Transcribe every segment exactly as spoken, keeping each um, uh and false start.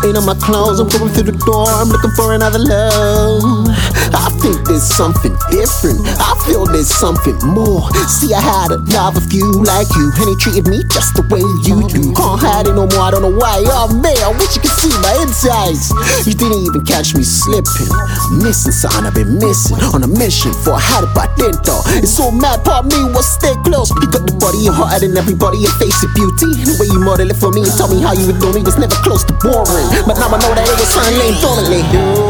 putting on my clothes. I'm going through the door, I'm looking for another love. I think there's something different, I feel there's something more. See, I had a love of you like you, and he treated me just the way you do. Can't hide it no more, I don't know why. Oh man, I wish you could see my insides. You didn't even catch me slipping. I'm missing something I've been missing. On a mission for a had it by dentro. It's so mad, part me was stay close. You got the body, you're hotter than everybody, your face is beauty. The way you model it for me and tell me how you would know me was never close to boring. But now I know that it was something lame, totally.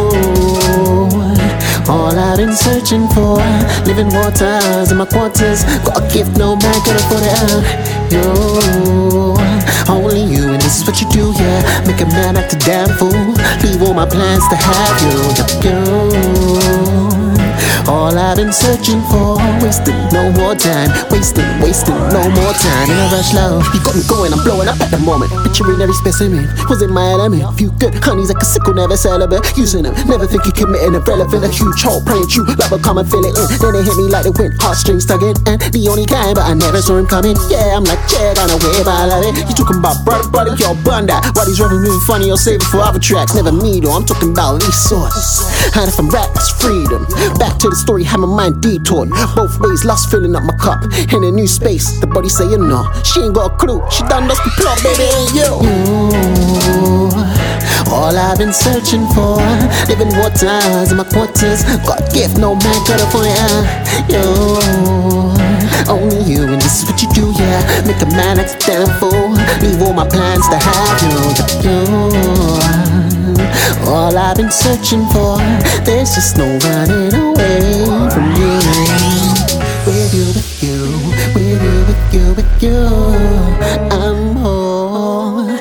All I've been searching for, living waters in my quarters. Got a gift, no man could afford it. Yo, only you, and this is what you do, yeah. Make a man act a damn fool. Leave all my plans to have you. Yo, all I've been searching for, wasting no more time, wasting, wasting no more time. In a rush, love, you got me going, I'm blowing up at the moment. Picturing every specimen, was in my element. Few good honeys like a sickle, never celibate. Using them, never think you committing irrelevant. A huge hole, praying true, love will come and fill it in. Then they hit me like the wind, heartstrings tugging. And the only kind, but I never saw him coming. Yeah, I'm like, yeah, gonna wave, I love it. You talking about brother, brother, yo, bun that. Why these rappers moving funny, you'll save it for other tracks. Never me though, I'm talking about resource. And if I'm rap, it's freedom. Back to the story, had my mind detoured. Both ways, lost filling up my cup. In a new space, the body saying no. She ain't got a clue, she done lost the plot, baby, ain't you? You, all I've been searching for, living waters in my quarters. Got a gift, no man could afford it. Yo, only you, and this is what you do, yeah. Make a man act a damn fool. Leave all my plans to have you. Yo, all I've been searching for, there's just no running away from you. With you, with you, with you, with you, with you, I'm home.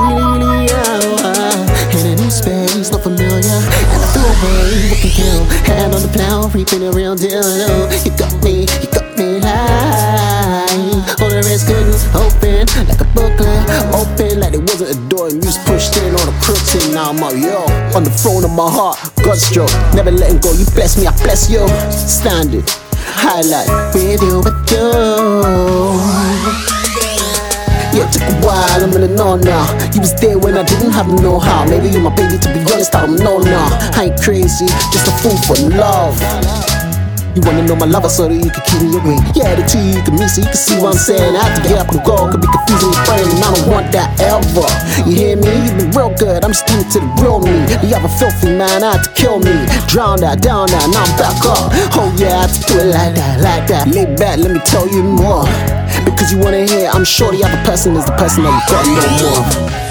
In a new space, not familiar, and I throw away what can kill. Hand on the plow, reaping a real deal. You got me, you got me high. All the rest couldn't open like a booklet, open like it wasn't a door and you was pushed in on a crooks. And now I'm out, yo, on the throne of my heart, God's stroke, never letting go. You bless me, I bless you. Standard, highlight, with you, with you. Yeah, it took a while, I'm in the know now. You was there when I didn't have the know-how. Maybe you're my baby, to be honest, I don't know now. I ain't crazy, just a fool for love. You wanna know my lover so that you can keep me away. Yeah, the two you can meet so you can see what I'm saying. I have to get up and go, could be confusing your brain, and I don't want that ever. You hear me? You've been real good, I'm sticking to the real me. The other filthy man, I had to kill me. Drown that, down that, now I'm back up. Oh yeah, I have to do it like that, like that. Lay back, let me tell you more. Because you wanna hear, I'm sure the other person is the person that you got no more.